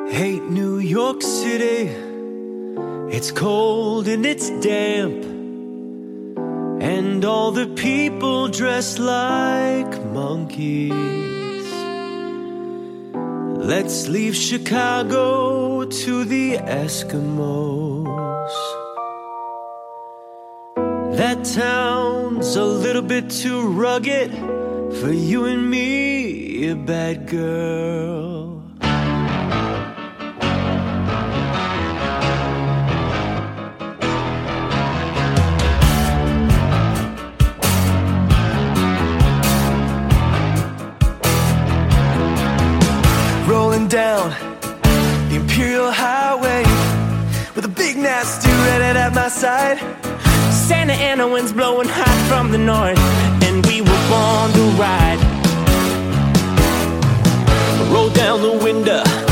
Hate New York City. It's cold and it's damp, and all the people dress like monkeys. Let's leave Chicago to the Eskimos. That town's a little bit too rugged for you and me, a bad girl. Rolling down the Imperial Highway with a big nasty redhead at my side. Santa Ana winds blowing hot from the north, and we were born to ride. Roll down the window